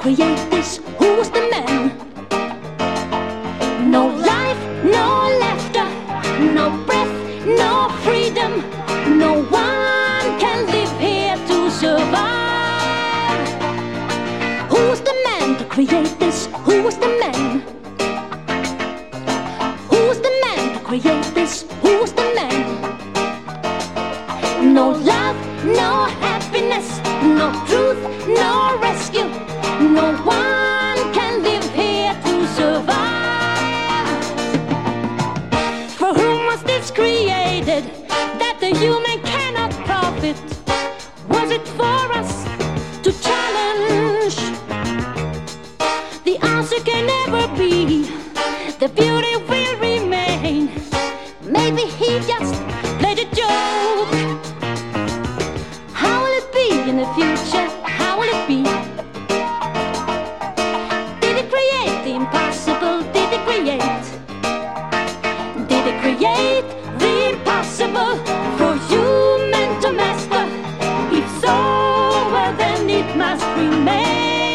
create this? Who was the man? No life, no laughter, no breath, no freedom. No one can live here to survive. Who was the man to create this? Who was the man? Who was the man to create this? Who was the man? No love, no happiness, no truth, no rescue. No one can live here to survive. For whom was this created, that the human cannot profit? Was it for us to challenge? The answer can never be. The beauty will remain. Maybe he just played a joke. How will it be in the future? How will it be? Did he create the impossible? Did he create? Did he create the impossible for human to master? If so, well then it must remain.